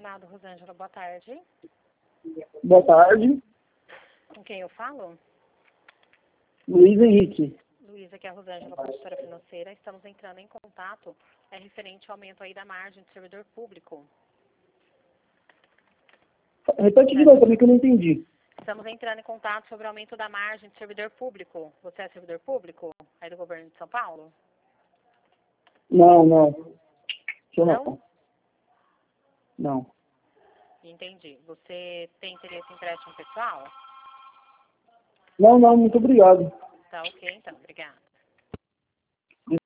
Eldorado, Rosângela, boa tarde. Boa tarde. Com quem eu falo? Luiz Henrique. Luiz, aqui é a Rosângela, consultora financeira. Estamos entrando em contato referente ao aumento aí da margem do servidor público. Repete de novo também que eu não entendi. Estamos entrando em contato sobre o aumento da margem do servidor público. Você é servidor público aí do governo de São Paulo? Não. Eu Não? não. Não. Entendi. Você tem interesse em empréstimo pessoal? Não, muito obrigado. Tá ok, então. Obrigada.